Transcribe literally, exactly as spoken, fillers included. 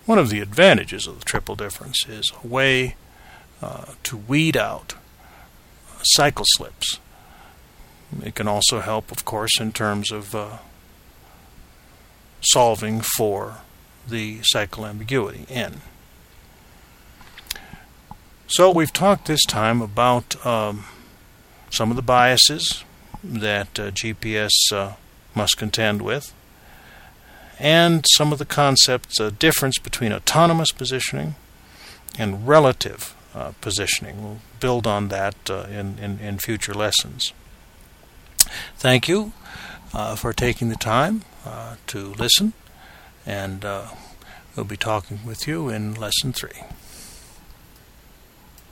One of the advantages of the triple difference is a way uh, to weed out cycle slips. It can also help, of course, in terms of uh, solving for the cycle ambiguity N. So we've talked this time about um, some of the biases that uh, G P S uh, must contend with, and some of the concepts, uh, difference between autonomous positioning and relative uh, positioning. We'll build on that uh, in, in, in future lessons. Thank you uh, for taking the time uh, to listen, and uh, we'll be talking with you in Lesson three.